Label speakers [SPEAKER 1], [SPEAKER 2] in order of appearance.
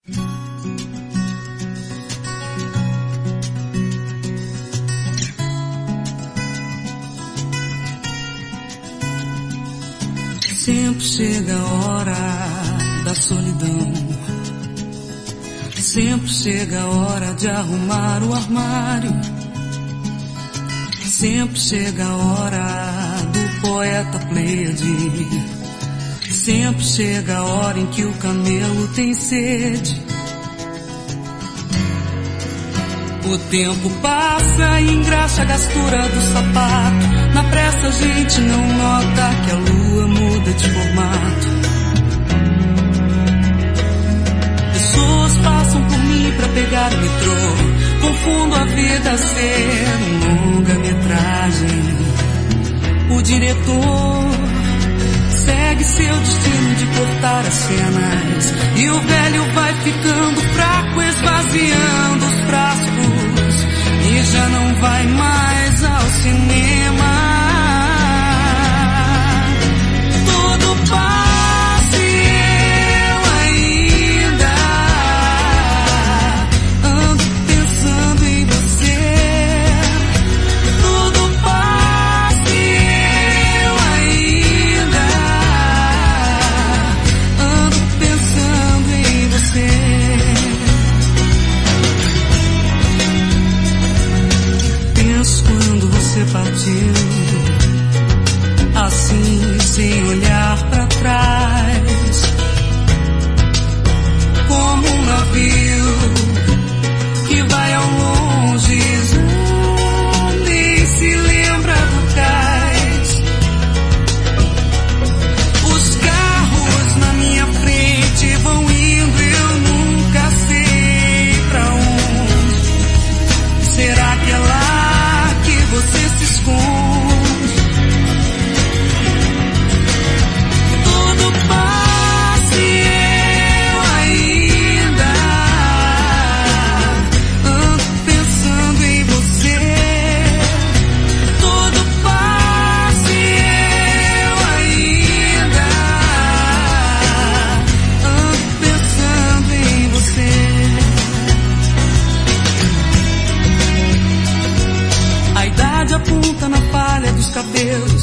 [SPEAKER 1] Sempre chega a hora da solidão. Sempre chega a hora de arrumar o armário. Sempre chega a hora do poeta Pleiade. Sempre chega a hora em que o camelo tem sede. O tempo passa e engraxa a gastura do sapato. Na pressa a gente não nota que a lua muda de formato. Pessoas passam por mim pra pegar o metrô. Confundo a vida a ser longa-metragem. O diretor segue seu destino de cortar as cenas. E o velho vai ficando fraco, esvaziando os frascos. E já não vai mais ao cinema. Tudo passa e eu ainda ando pensando em você. Tudo passa e eu ainda ando pensando em você. Quando você partiu, assim sem olhar pra trás, como um navio que vai ao longe, nem se lembra do cais. Os carros na minha frente vão indo, eu nunca sei pra onde. Será que é lá você se esconde? Tudo passa e eu ainda ando pensando em você. Tudo passa e eu ainda ando pensando em você. A idade aponta na palha dos cabelos.